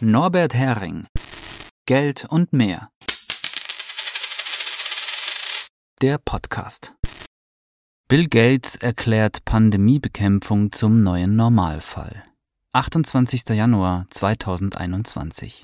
Norbert Hering. Geld und mehr. Der Podcast. Bill Gates erklärt Pandemiebekämpfung zum neuen Normalfall. 28. Januar 2021.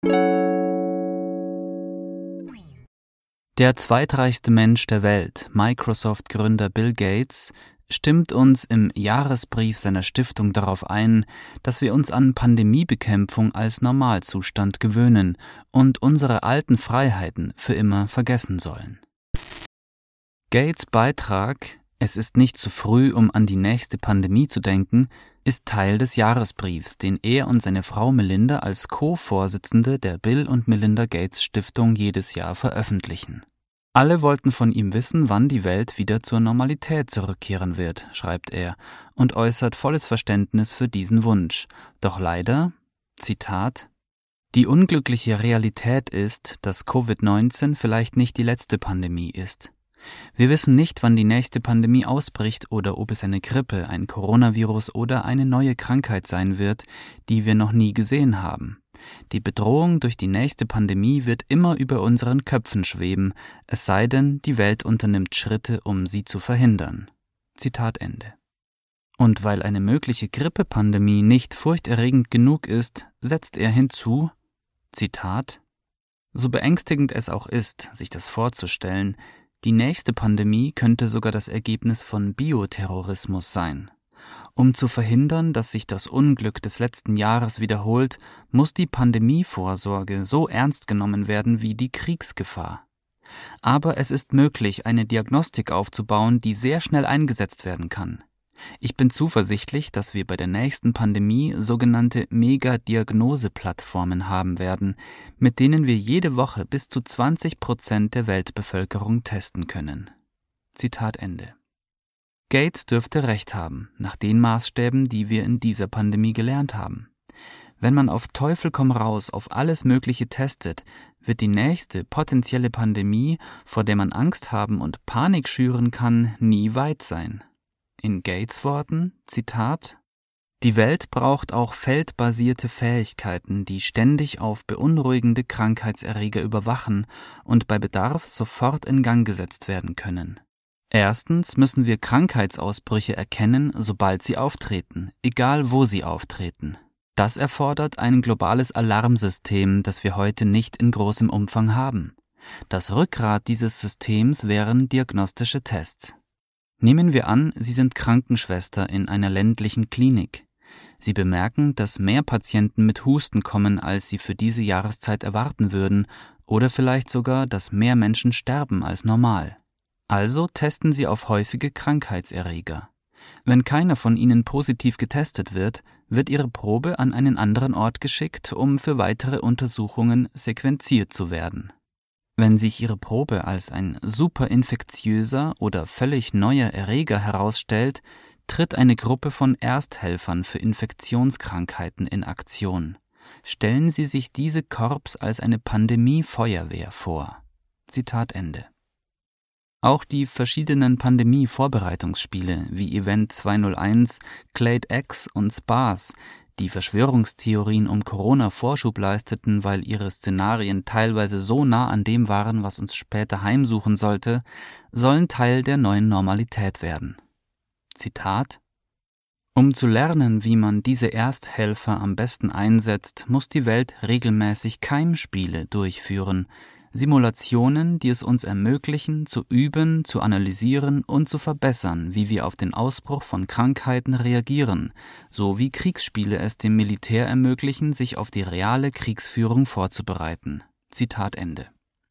Der zweitreichste Mensch der Welt, Microsoft-Gründer Bill Gates, stimmt uns im Jahresbrief seiner Stiftung darauf ein, dass wir uns an Pandemiebekämpfung als Normalzustand gewöhnen und unsere alten Freiheiten für immer vergessen sollen. Gates' Beitrag »Es ist nicht zu früh, um an die nächste Pandemie zu denken« ist Teil des Jahresbriefs, den er und seine Frau Melinda als Co-Vorsitzende der Bill und Melinda Gates Stiftung jedes Jahr veröffentlichen. Alle wollten von ihm wissen, wann die Welt wieder zur Normalität zurückkehren wird, schreibt er, und äußert volles Verständnis für diesen Wunsch. Doch leider, Zitat, »Die unglückliche Realität ist, dass Covid-19 vielleicht nicht die letzte Pandemie ist. Wir wissen nicht, wann die nächste Pandemie ausbricht oder ob es eine Grippe, ein Coronavirus oder eine neue Krankheit sein wird, die wir noch nie gesehen haben. Die Bedrohung durch die nächste Pandemie wird immer über unseren Köpfen schweben, es sei denn, die Welt unternimmt Schritte, um sie zu verhindern.« Zitat Ende. Und weil eine mögliche Grippepandemie nicht furchterregend genug ist, setzt er hinzu, Zitat, »So beängstigend es auch ist, sich das vorzustellen, die nächste Pandemie könnte sogar das Ergebnis von Bioterrorismus sein. Um zu verhindern, dass sich das Unglück des letzten Jahres wiederholt, muss die Pandemievorsorge so ernst genommen werden wie die Kriegsgefahr. Aber es ist möglich, eine Diagnostik aufzubauen, die sehr schnell eingesetzt werden kann. Ich bin zuversichtlich, dass wir bei der nächsten Pandemie sogenannte Mega-Diagnose-Plattformen haben werden, mit denen wir jede Woche bis zu 20% der Weltbevölkerung testen können.« Zitat Ende. Gates dürfte recht haben, nach den Maßstäben, die wir in dieser Pandemie gelernt haben. Wenn man auf Teufel komm raus auf alles Mögliche testet, wird die nächste potenzielle Pandemie, vor der man Angst haben und Panik schüren kann, nie weit sein. In Gates' Worten, Zitat, »Die Welt braucht auch feldbasierte Fähigkeiten, die ständig auf beunruhigende Krankheitserreger überwachen und bei Bedarf sofort in Gang gesetzt werden können. Erstens müssen wir Krankheitsausbrüche erkennen, sobald sie auftreten, egal wo sie auftreten. Das erfordert ein globales Alarmsystem, das wir heute nicht in großem Umfang haben. Das Rückgrat dieses Systems wären diagnostische Tests. Nehmen wir an, Sie sind Krankenschwester in einer ländlichen Klinik. Sie bemerken, dass mehr Patienten mit Husten kommen, als Sie für diese Jahreszeit erwarten würden, oder vielleicht sogar, dass mehr Menschen sterben als normal. Also testen Sie auf häufige Krankheitserreger. Wenn keiner von Ihnen positiv getestet wird, wird Ihre Probe an einen anderen Ort geschickt, um für weitere Untersuchungen sequenziert zu werden. Wenn sich Ihre Probe als ein superinfektiöser oder völlig neuer Erreger herausstellt, tritt eine Gruppe von Ersthelfern für Infektionskrankheiten in Aktion. Stellen Sie sich diese Korps als eine Pandemie-Feuerwehr vor. Zitat Ende. Auch die verschiedenen Pandemie-Vorbereitungsspiele wie Event 201, Clade X und SPARS, die Verschwörungstheorien um Corona Vorschub leisteten, weil ihre Szenarien teilweise so nah an dem waren, was uns später heimsuchen sollte, sollen Teil der neuen Normalität werden. Zitat: »Um zu lernen, wie man diese Ersthelfer am besten einsetzt, muss die Welt regelmäßig Keimspiele durchführen, Simulationen, die es uns ermöglichen, zu üben, zu analysieren und zu verbessern, wie wir auf den Ausbruch von Krankheiten reagieren, so wie Kriegsspiele es dem Militär ermöglichen, sich auf die reale Kriegsführung vorzubereiten.« Zitat Ende.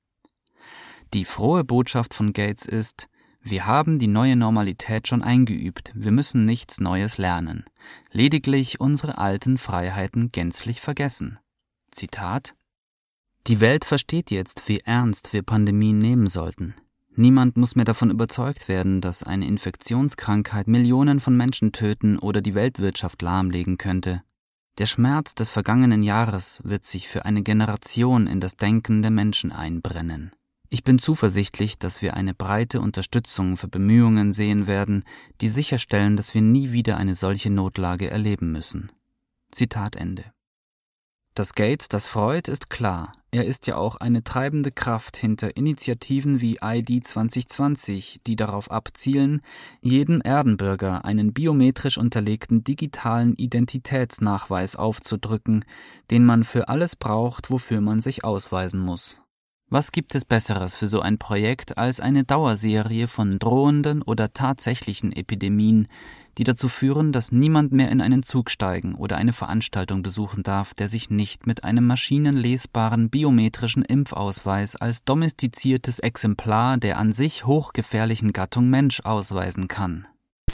Die frohe Botschaft von Gates ist: Wir haben die neue Normalität schon eingeübt, wir müssen nichts Neues lernen, lediglich unsere alten Freiheiten gänzlich vergessen. Zitat: »Die Welt versteht jetzt, wie ernst wir Pandemien nehmen sollten. Niemand muss mehr davon überzeugt werden, dass eine Infektionskrankheit Millionen von Menschen töten oder die Weltwirtschaft lahmlegen könnte. Der Schmerz des vergangenen Jahres wird sich für eine Generation in das Denken der Menschen einbrennen. Ich bin zuversichtlich, dass wir eine breite Unterstützung für Bemühungen sehen werden, die sicherstellen, dass wir nie wieder eine solche Notlage erleben müssen.« Zitat Ende. Dass Gates das freut, ist klar. Er ist ja auch eine treibende Kraft hinter Initiativen wie ID 2020, die darauf abzielen, jedem Erdenbürger einen biometrisch unterlegten digitalen Identitätsnachweis aufzudrücken, den man für alles braucht, wofür man sich ausweisen muss. Was gibt es Besseres für so ein Projekt als eine Dauerserie von drohenden oder tatsächlichen Epidemien, die dazu führen, dass niemand mehr in einen Zug steigen oder eine Veranstaltung besuchen darf, der sich nicht mit einem maschinenlesbaren biometrischen Impfausweis als domestiziertes Exemplar der an sich hochgefährlichen Gattung Mensch ausweisen kann.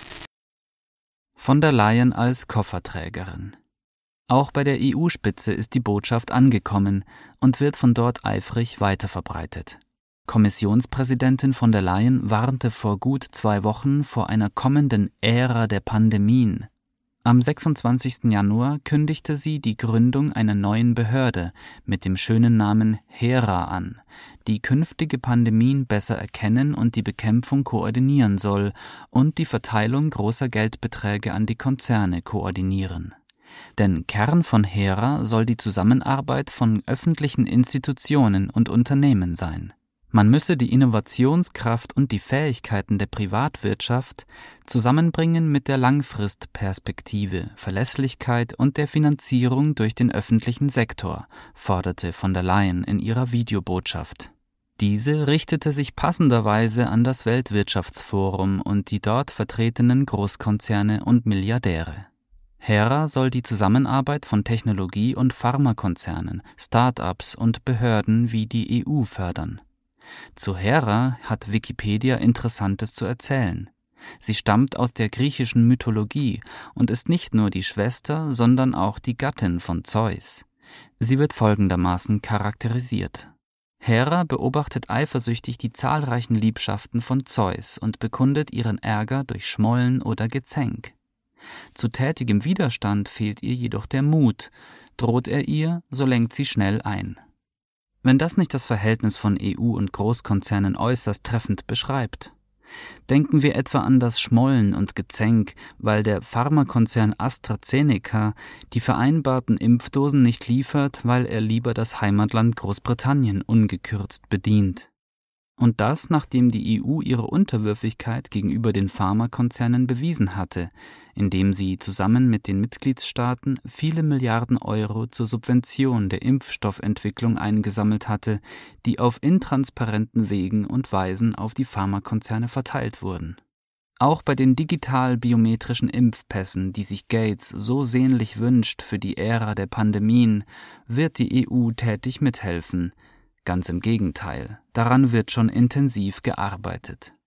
Von der Leyen als Kofferträgerin. Auch bei der EU-Spitze ist die Botschaft angekommen und wird von dort eifrig weiterverbreitet. Kommissionspräsidentin von der Leyen warnte vor gut 2 Wochen vor einer kommenden Ära der Pandemien. Am 26. Januar kündigte sie die Gründung einer neuen Behörde mit dem schönen Namen HERA an, die künftige Pandemien besser erkennen und die Bekämpfung koordinieren soll und die Verteilung großer Geldbeträge an die Konzerne koordinieren. Denn Kern von HERA soll die Zusammenarbeit von öffentlichen Institutionen und Unternehmen sein. Man müsse die Innovationskraft und die Fähigkeiten der Privatwirtschaft zusammenbringen mit der Langfristperspektive, Verlässlichkeit und der Finanzierung durch den öffentlichen Sektor, forderte von der Leyen in ihrer Videobotschaft. Diese richtete sich passenderweise an das Weltwirtschaftsforum und die dort vertretenen Großkonzerne und Milliardäre. HERA soll die Zusammenarbeit von Technologie- und Pharmakonzernen, Start-ups und Behörden wie die EU fördern. Zu HERA hat Wikipedia Interessantes zu erzählen. Sie stammt aus der griechischen Mythologie und ist nicht nur die Schwester, sondern auch die Gattin von Zeus. Sie wird folgendermaßen charakterisiert. Hera beobachtet eifersüchtig die zahlreichen Liebschaften von Zeus und bekundet ihren Ärger durch Schmollen oder Gezänk. Zu tätigem Widerstand fehlt ihr jedoch der Mut. Droht er ihr, so lenkt sie schnell ein. Wenn das nicht das Verhältnis von EU und Großkonzernen äußerst treffend beschreibt. Denken wir etwa an das Schmollen und Gezänk, weil der Pharmakonzern AstraZeneca die vereinbarten Impfdosen nicht liefert, weil er lieber das Heimatland Großbritannien ungekürzt bedient. Und das, nachdem die EU ihre Unterwürfigkeit gegenüber den Pharmakonzernen bewiesen hatte, indem sie zusammen mit den Mitgliedstaaten viele Milliarden Euro zur Subvention der Impfstoffentwicklung eingesammelt hatte, die auf intransparenten Wegen und Weisen auf die Pharmakonzerne verteilt wurden. Auch bei den digital-biometrischen Impfpässen, die sich Gates so sehnlich wünscht für die Ära der Pandemien, wird die EU tätig mithelfen. Ganz im Gegenteil, daran wird schon intensiv gearbeitet.